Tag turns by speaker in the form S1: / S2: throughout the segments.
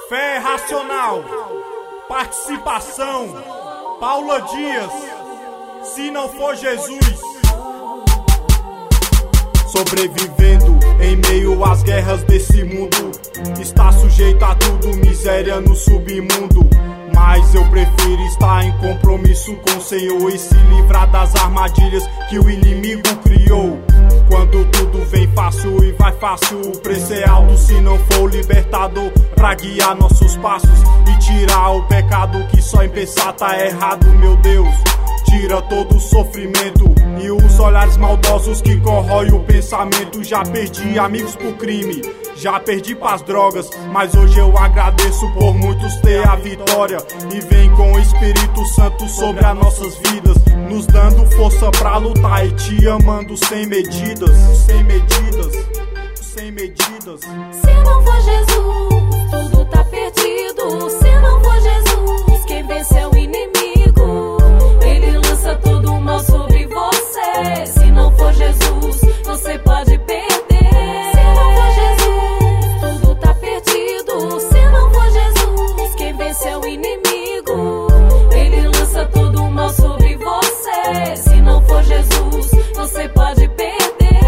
S1: Fé racional, participação, Paula Dias, se não for Jesus. Sobrevivendo em meio às guerras desse mundo, está sujeito a tudo, miséria no submundo. Mas eu prefiro estar em compromisso com o Senhor e se livrar das armadilhas que o inimigo criou. Quando tudo vem fácil e vai fácil, o preço é alto se não for o libertador pra guiar nossos passos e tirar o pecado que só em pensar tá errado, meu Deus. Tira todo o sofrimento e os olhares maldosos que corroem o pensamento. Já perdi amigos por crime, já perdi pras drogas, mas hoje eu agradeço por muitos ter a vitória. E vem com o Espírito Santo sobre as nossas vidas, nos dando força pra lutar e te amando sem medidas. Sem medidas, sem medidas.
S2: Se não for Jesus, tudo tá perdido. Se não for Jesus, quem vence é o inimigo. Ele lança todo o mal sobre você. Se não for Jesus, você pode perder. Se não for Jesus, tudo tá perdido. Se não for Jesus, quem vence é o inimigo. Ele lança todo o mal sobre você. Se não for Jesus, você pode perder.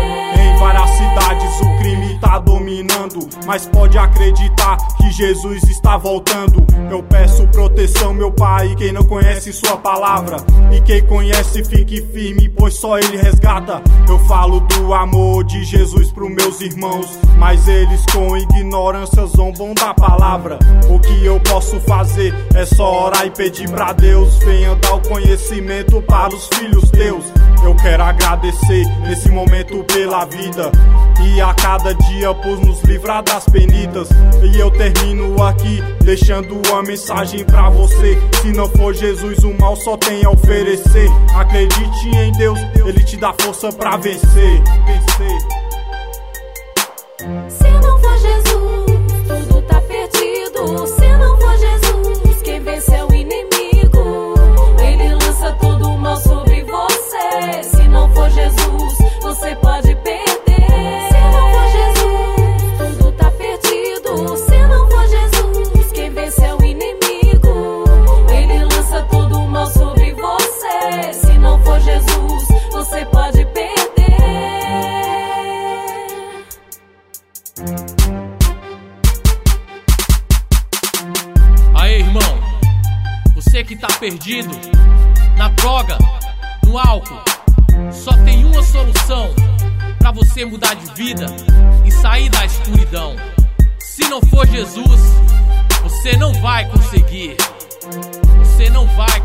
S1: Em várias cidades o crime tá dominando, mas pode acreditar que Jesus está voltando. Eu peço proteção, meu Pai, quem não conhece sua palavra, e quem conhece fique firme, pois só Ele resgata. Eu falo do amor de Jesus pros meus irmãos, mas eles com ignorância zombam da palavra. O que eu posso fazer é só orar e pedir pra Deus, venha dar o conhecimento para os filhos teus. Eu quero agradecer nesse momento pela vida e a cada dia por nos livrar das penitas. E eu termino aqui deixando uma mensagem pra você: se não for Jesus, o mal só tem a oferecer. Acredite em Deus, Ele te dá força pra vencer.
S2: Se não for Jesus, tudo tá perdido. Se não for Jesus, quem vence é o inimigo. Ele lança todo o mal sobre você. Se não for Jesus, você pode perder. Se não for Jesus, tudo tá perdido. Se não for Jesus, quem vence é o inimigo. Ele lança todo o mal sobre você. Se não for Jesus, você pode perder.
S3: Aí, irmão, você que tá perdido na droga, no álcool, só tem uma solução pra você mudar de vida e sair da escuridão. Se não for Jesus, você não vai conseguir. Você não vai